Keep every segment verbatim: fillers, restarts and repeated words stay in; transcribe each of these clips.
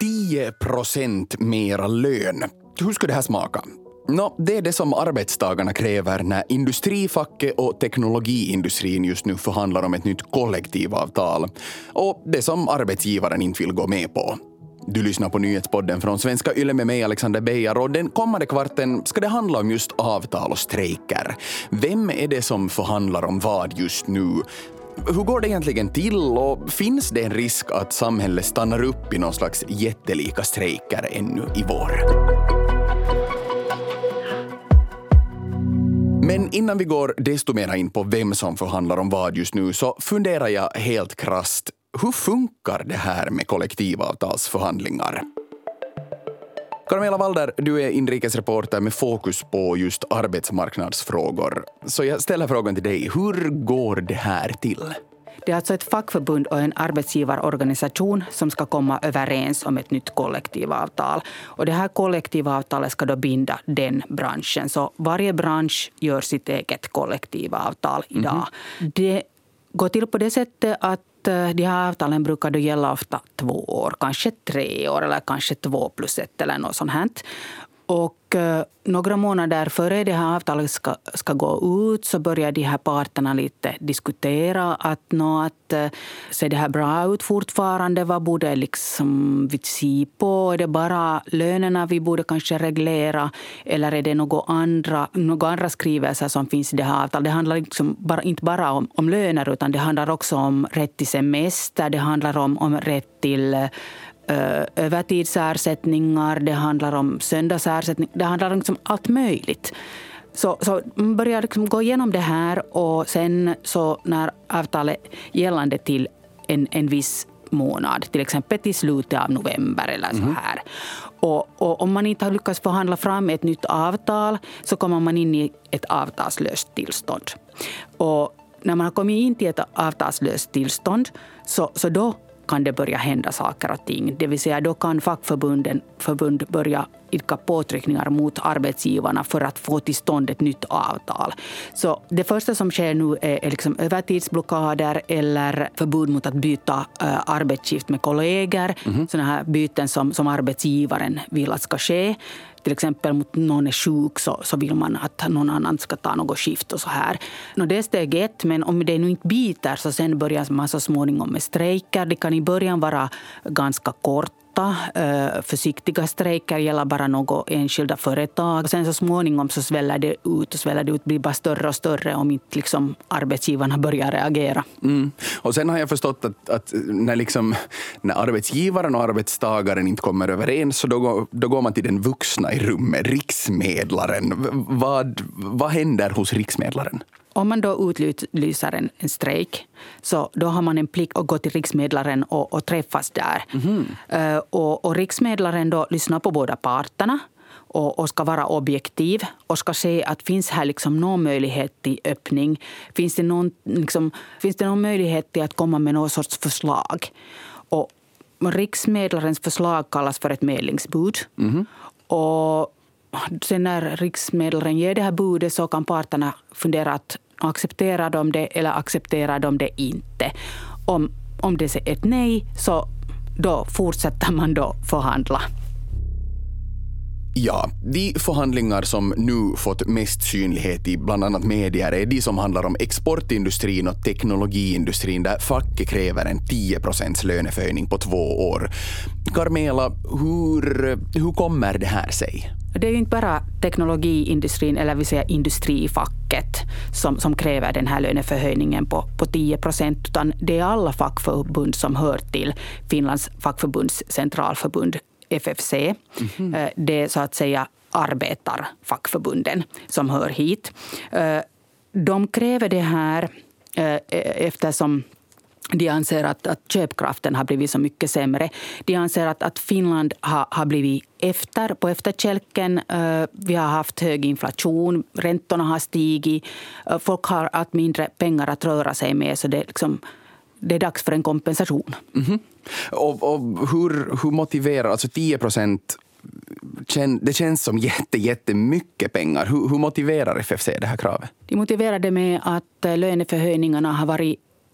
tio procent mera lön. Hur skulle det här smaka? Nå, det är det som arbetstagarna kräver när industrifacket och teknologiindustrin just nu förhandlar om ett nytt kollektivavtal. Och det som arbetsgivaren inte vill gå med på. Du lyssnar på nyhetspodden från Svenska Yle med mig, Alexander Beijer, och den kommande kvarten ska det handla om just avtal och strejker. Vem är det som förhandlar om vad just nu? Hur går det egentligen till, och finns det en risk att samhället stannar upp i någon slags jättelika strejker ännu i vår? Men innan vi går desto mer in på vem som förhandlar om vad just nu, så funderar jag helt krasst. Hur funkar det här med kollektivavtalsförhandlingar? Carmela Walder, du är inrikesreporter med fokus på just arbetsmarknadsfrågor. Så jag ställer frågan till dig. Hur går det här till? Det är alltså ett fackförbund och en arbetsgivarorganisation som ska komma överens om ett nytt kollektivavtal. Och det här kollektivavtalet ska då binda den branschen. Så varje bransch gör sitt eget kollektivavtal idag. Mm-hmm. Det går till på det sättet att de här avtalen brukar då gälla ofta två år, kanske tre år eller kanske två plus ett eller något sånt här. Och eh, några månader före det här avtalet ska, ska gå ut så börjar de här parterna lite diskutera att, nå, att eh, ser det här bra ut fortfarande, vad borde liksom vi se på? Är det bara lönerna vi borde kanske reglera, eller är det några andra, några andra skrivelser som finns i det här avtalet? Det handlar liksom bara, inte bara om, om löner, utan det handlar också om rätt till semester, det handlar om, om rätt till övertidsersättningar, det handlar om söndagsersättning, det handlar om liksom allt möjligt. Så, så man börjar liksom gå igenom det här, och sen så när avtalet gällande till en, en viss månad, till exempel till slutet av november eller så här. Och, och om man inte har lyckats förhandla fram ett nytt avtal så kommer man in i ett avtalslöst tillstånd. Och när man har kommit in till ett avtalslöst tillstånd så, så då kan det börja hända saker och ting. Det vill säga då kan fackförbunden förbund börja idka påtryckningar mot arbetsgivarna för att få till stånd ett nytt avtal. Så det första som sker nu är, är liksom övertidsblockader eller förbud mot att byta äh, arbetsskift med kollegor. Mm-hmm. Sådana här byten som, som arbetsgivaren vill att ska ske. Till exempel mot någon är sjuk så, så vill man att någon annan ska ta något skift och så här. Nå, det är steg ett, men om det nu inte biter så sen börjar man så småningom med strejker. Det kan i början vara ganska kort. Försiktiga strejker gäller bara något enskilda företag. Sen så småningom så sväller det ut och sväller det ut, blir bara större och större om inte liksom arbetsgivarna börjar reagera. Mm. Och sen har jag förstått att, att när, liksom, när arbetsgivaren och arbetstagaren inte kommer överens så då går, då går man till den vuxna i rummet, riksmedlaren. Vad, vad händer hos riksmedlaren? Om man då utlyser en, en strejk så då har man en plikt att gå till riksmedlaren och, och träffas där. Mm-hmm. Uh, och, och riksmedlaren då lyssnar på båda parterna och, och ska vara objektiv och ska se att finns här liksom någon möjlighet till öppning. Finns det någon, liksom, finns det någon möjlighet till att komma med någon sorts förslag. Och riksmedlarens förslag kallas för ett medlingsbud. Mm-hmm. Och sen när riksmedlaren ger det här budet så kan parterna fundera att accepterar de det eller accepterar de det inte. Om, om det är ett nej så då fortsätter man då förhandla. Ja, de förhandlingar som nu fått mest synlighet i bland annat medier är de som handlar om exportindustrin och teknologiindustrin där facket kräver en tio procent löneförhöjning på två år. Carmela, hur, hur kommer det här sig? Det är ju inte bara teknologiindustrin eller vill säga industrifacket som, som kräver den här löneförhöjningen på, på tio procent, utan det är alla fackförbund som hör till Finlands fackförbunds centralförbund F F C. Mm-hmm. Det är så att säga arbetarfackförbunden som hör hit. De kräver det här eftersom de anser att, att köpkraften har blivit så mycket sämre. De anser att, att Finland har, har blivit efter på efterkälken. Uh, vi har haft hög inflation, räntorna har stigit. Uh, folk har allt mindre pengar att röra sig med, så det, liksom, det är dags för en kompensation. Mm-hmm. Och, och hur, hur motiverar, alltså tio procent, det känns som jätte, jättemycket pengar. Hur, hur motiverar F F C det här kravet? De motiverar det med att löneförhöjningarna har varit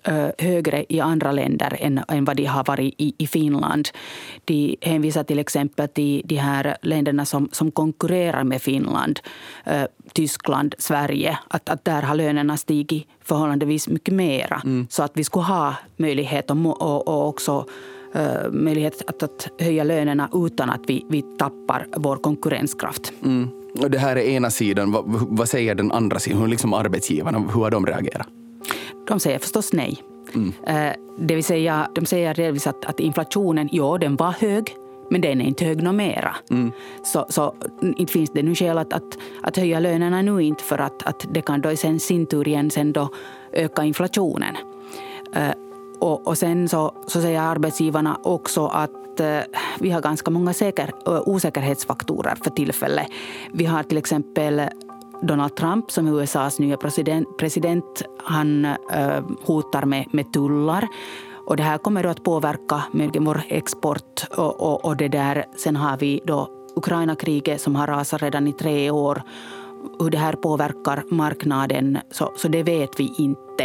högre i andra länder än, än vad de har varit i, i Finland. De hänvisar till exempel till de här länderna som, som konkurrerar med Finland, eh, Tyskland, Sverige, att, att där har lönerna stigit förhållandevis mycket mera. Mm. Så att vi skulle ha möjlighet och, och, och också eh, möjlighet att, att höja lönerna utan att vi, vi tappar vår konkurrenskraft. Mm. Och det här är ena sidan. Vad, vad säger den andra sidan? Hur liksom arbetsgivarna, hur har de reagerat? De säger förstås nej. Mm. Eh, det vill säga, de säger delvis att, att inflationen, ja, den var hög, men den är inte hög något mera. Mm. Så, så inte finns det nu skäl att, att, att höja lönerna nu inte, för att, att det kan då i sen, sin tur igen sen då öka inflationen. Eh, och, och sen så, så säger arbetsgivarna också att eh, vi har ganska många säker, osäkerhetsfaktorer för tillfället. Vi har till exempel Donald Trump som U S A:s nya president, president han äh, hotar med, med tullar. Och det här kommer då att påverka mycket vår export. Och, och, och det där. Sen har vi då Ukraina-kriget som har rasat redan i tre år. Hur det här påverkar marknaden, så, så det vet vi inte.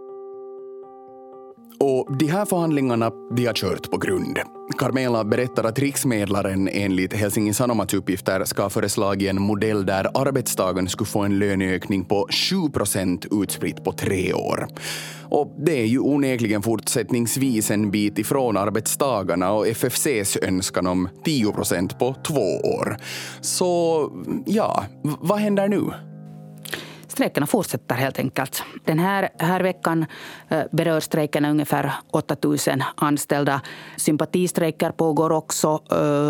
Och de här förhandlingarna, de har kört på grund. Carmela berättar att riksmedlaren enligt Helsingin Sanomats uppgifter ska ha föreslagit en modell där arbetstagarna skulle få en löneökning på sju procent utspritt på tre år. Och det är ju onekligen fortsättningsvis en bit ifrån arbetstagarna och F F C:s önskan om tio procent på två år. Så ja, v- vad händer nu? Strejkerna fortsätter helt enkelt. Den här, här veckan berör strejkerna ungefär åtta tusen anställda. Sympatistrejker pågår också.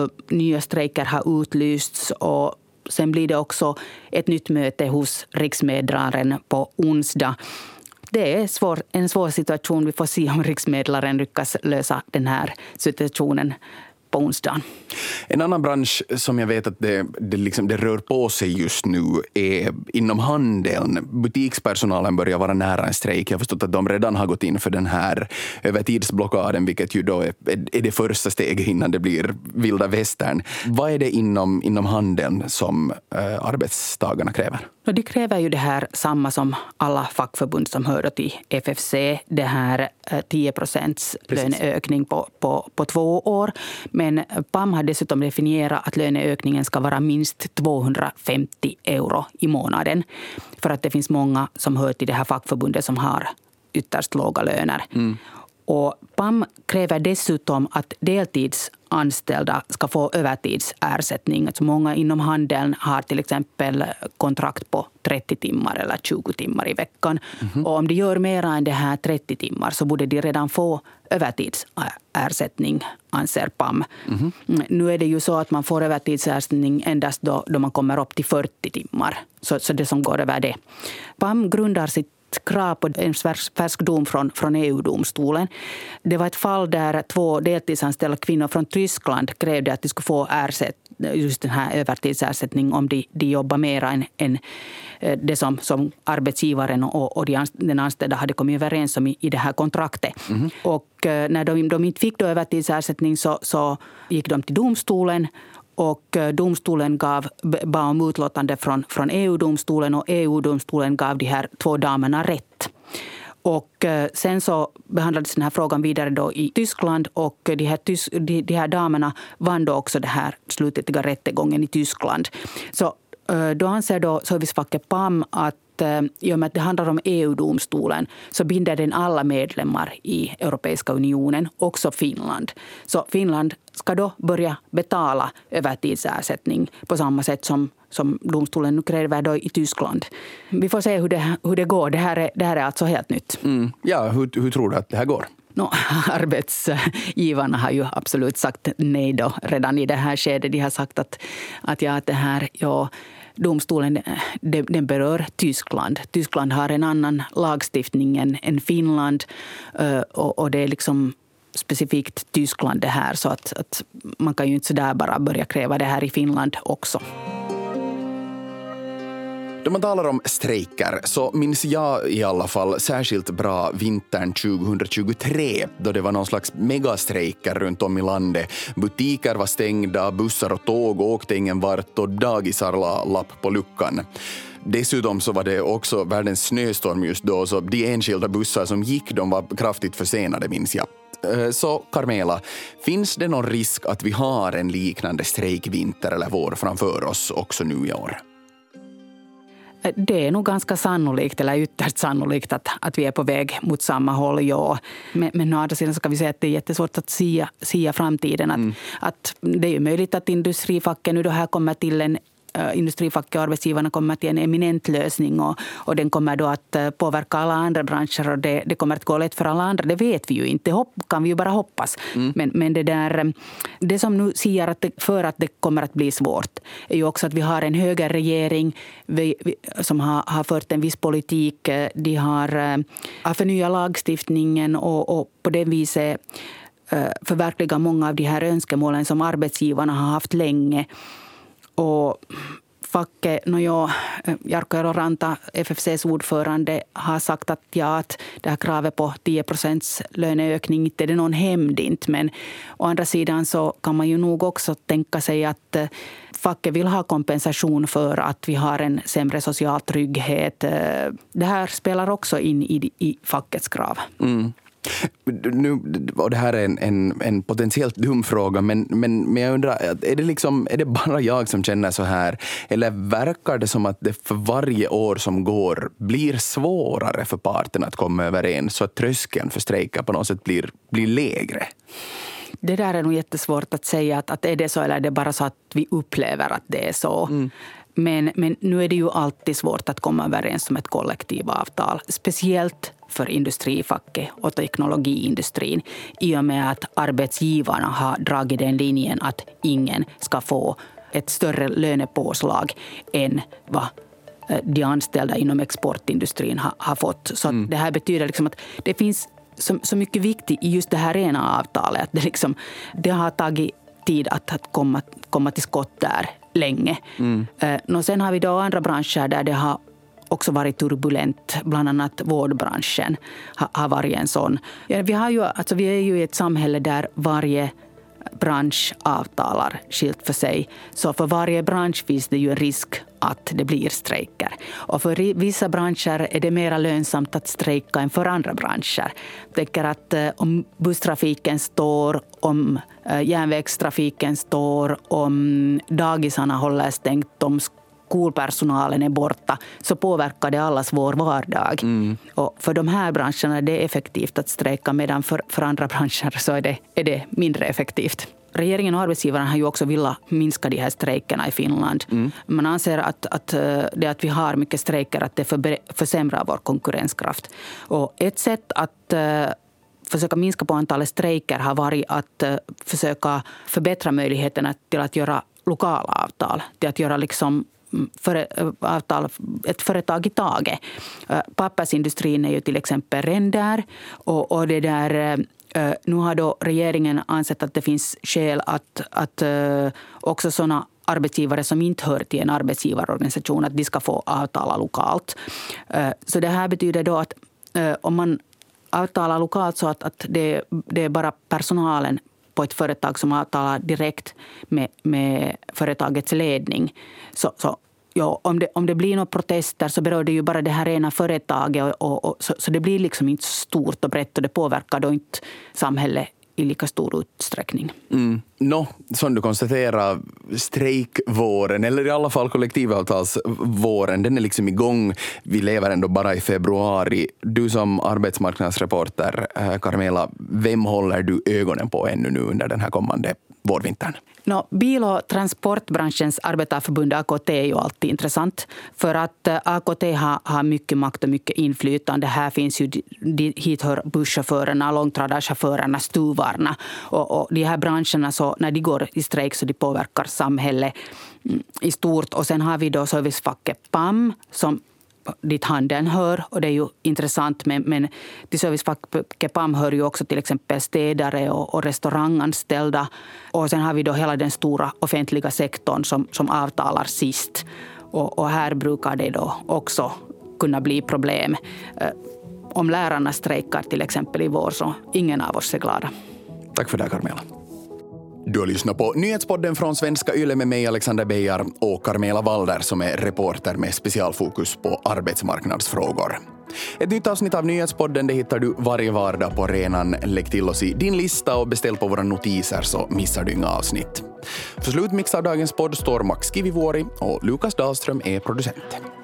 Nya strejker har utlysts och sen blir det också ett nytt möte hos riksmedlaren på onsdag. Det är svår, en svår situation. Vi får se om riksmedlaren lyckas lösa den här situationen på onsdagen. En annan bransch som jag vet att det, det, liksom, det rör på sig just nu är inom handeln. Butikspersonalen börjar vara nära en strejk. Jag har förstått att de redan har gått in för den här övertidsblockaden, vilket ju då är, är det första steget innan det blir vilda västern. Vad är det inom, inom handeln som äh, arbetstagarna kräver? De kräver ju det här samma som alla fackförbund som hör till F F C. Det här tio procents löneökning på, på, på två år. Men P A M har dessutom definierat att löneökningen ska vara minst tvåhundrafemtio euro i månaden. För att det finns många som hör till det här fackförbundet som har ytterst låga löner. Mm. Och P A M kräver dessutom att deltidsanställda ska få övertidsersättning. Alltså många inom handeln har till exempel kontrakt på trettio timmar eller tjugo timmar i veckan. Mm-hmm. Och om de gör mer än det här trettio timmar så borde de redan få övertidsersättning, anser P A M. Mm-hmm. Nu är det ju så att man får övertidsersättning endast då, då man kommer upp till fyrtio timmar. Så, så det som går över det. P A M grundar sitt krav på en färsk dom från, från E U-domstolen. Det var ett fall där två deltidsanställda kvinnor från Tyskland krävde att de skulle få ersätt, just den här övertidsersättning om de, de jobbar mer än, än det som, som arbetsgivaren och, och de, den anställda hade kommit överens om i, i det här kontraktet. Mm-hmm. Och när de, de inte fick då övertidsersättning så, så gick de till domstolen. Och domstolen gav, bad om utlåtande från, från E U-domstolen och E U-domstolen gav de här två damerna rätt. Och sen så behandlades den här frågan vidare då i Tyskland och de här, tys, de, de här damerna vann då också det här slutliga rättegången i Tyskland. Så då anser då servicefacket P A M att i och med att det handlar om E U-domstolen så binder den alla medlemmar i Europeiska unionen, också Finland. Så Finland ska då börja betala övertidsersättning på samma sätt som, som domstolen nu kräver då i Tyskland. Vi får se hur det, hur det går. Det här är, det här är alltså helt nytt. Mm. Ja, hur, hur tror du att det här går? No, arbetsgivarna har ju absolut sagt nej då redan i det här skedet. De har sagt att, att, ja, att det här... Ja, domstolen den berör Tyskland. Tyskland har en annan lagstiftning än, än Finland och, och det är liksom specifikt Tyskland det här så att, att man kan ju inte så där bara börja kräva det här i Finland också. Då man talar om strejker så minns jag i alla fall särskilt bra vintern tjugohundratjugotre då det var någon slags megastrejker runt om i landet. Butiker var stängda, bussar och tåg åkte ingen vart och dagisar la lapp på luckan. Dessutom så var det också världens snöstorm just då, så de enskilda bussar som gick, de var kraftigt försenade, minns jag. Så Carmela, finns det någon risk att vi har en liknande strejkvinter eller vår framför oss också nu i år? Det är nog ganska sannolikt, eller ytterst sannolikt, att, att vi är på väg mot samma håll, ja. Men, men å andra sidan så kan vi säga att det är jättesvårt att sia, sia framtiden. Att, mm. att det är ju möjligt att industrifacken nu då här kommer till en industrifacket och arbetsgivarna kommer till en eminent lösning och, och den kommer då att påverka alla andra branscher och det, det kommer att gå lätt för alla andra, det vet vi ju inte, hopp, kan vi ju bara hoppas. Mm. Men, men det där, det som nu säger att det, för att det kommer att bli svårt är ju också att vi har en högerregering vi, vi, som har, har fört en viss politik, de har, har förnyat lagstiftningen och, och på det viset förverkliga många av de här önskemålen som arbetsgivarna har haft länge. Och facket, no jo, Jarkko Eloranta, F F C:s ordförande, har sagt att ja, att det här kravet på tio procents löneökning inte är det någon hämnd inte. Men å andra sidan så kan man ju nog också tänka sig att facket vill ha kompensation för att vi har en sämre social trygghet. Det här spelar också in i, i fackets krav. Mm. Nu, och det här är en, en, en potentiellt dum fråga, men, men, men jag undrar, är det, liksom, är det bara jag som känner så här? Eller verkar det som att det för varje år som går blir svårare för parterna att komma överens så att tröskeln för strejker på något sätt blir, blir lägre? Det där är nog jättesvårt att säga att, att är det så eller är det bara så att vi upplever att det är så. Mm. Men, men nu är det ju alltid svårt att komma överens om ett kollektivavtal. Speciellt för industrifacket och teknologiindustrin. I och med att arbetsgivarna har dragit den linjen att ingen ska få ett större lönepåslag än vad de anställda inom exportindustrin har, har fått. Så mm. det här betyder liksom att det finns så, så mycket viktigt i just det här ena avtalet. Att det, liksom, det har tagit tid att, att komma, komma till skott där länge. Mm. Uh, sen har vi då andra branscher där det har också varit turbulent, bland annat vårdbranschen har, har varit en sån. Ja, vi, har ju, alltså vi är ju i ett samhälle där varje bransch avtalar skilt för sig. Så för varje bransch finns det ju en risk att det blir strejker. Och för vissa branscher är det mer lönsamt att strejka än för andra branscher. Jag tänker att eh, om busstrafiken står, om eh, järnvägstrafiken står, om dagisarna håller stängt, om skolpersonalen är borta, så påverkar det allas vår vardag. Mm. Och för de här branscherna är det effektivt att strejka, medan för, för andra branscher så är det, är det mindre effektivt. Regeringen och arbetsgivarna har ju också velat minska de här strejkerna i Finland. Mm. Man anser att, att det att vi har mycket strejker att det för, försämrar vår konkurrenskraft. Och ett sätt att uh, försöka minska på antalet strejker har varit att uh, försöka förbättra möjligheterna till att göra lokala avtal. Till att göra liksom För, avtal, ett företag i taget. Pappersindustrin är ju till exempel redan där och, och det där, nu har då regeringen ansett att det finns skäl att, att också sådana arbetsgivare som inte hör till en arbetsgivarorganisation att de ska få avtala lokalt. Så det här betyder då att om man avtalar lokalt så att, att det, det är bara personalen på ett företag som avtalar direkt med, med företagets ledning. Så, så ja, om, det, om det blir några protester så berör det ju bara det här ena företaget. Och, och, och, så, så det blir liksom inte stort och brett och det påverkar då inte samhället i lika stor utsträckning. Mm. Nå, som du konstaterar, strejkvåren, eller i alla fall kollektivavtalsvåren, den är liksom igång. Vi lever ändå bara i februari. Du som arbetsmarknadsreporter, Carmela, vem håller du ögonen på ännu nu under den här kommande vårvintern? No, bil- och transportbranschens arbetarförbund A K T är ju alltid intressant. För att A K T har, har mycket makt och mycket inflytande. Här finns ju, hit hör busschaufförerna, långtradarchaufförerna, stuvarna. Och, och de här branscherna, så när de går i strejk så de påverkar samhället i stort. Och sen har vi då servicefacket P A M som dit handeln hör, och det är ju intressant, men, men till servicefacket P A M hör ju också till exempel städare och, och restauranganställda, och sen har vi då hela den stora offentliga sektorn som, som avtalar sist, och, och här brukar det då också kunna bli problem. Om lärarna strejkar till exempel i vår, så ingen av oss är glada. Tack för det, Carmela. Du har lyssnat på Nyhetspodden från Svenska Yle med mig Alexander Beijar och Carmela Walder som är reporter med specialfokus på arbetsmarknadsfrågor. Ett nytt avsnitt av Nyhetspodden det hittar du varje vardag på arenan. Lägg till oss i din lista och beställ på våra notiser så missar du inga avsnitt. För slutmix av dagens podd står Max Kivivuori och Lukas Dahlström är producent.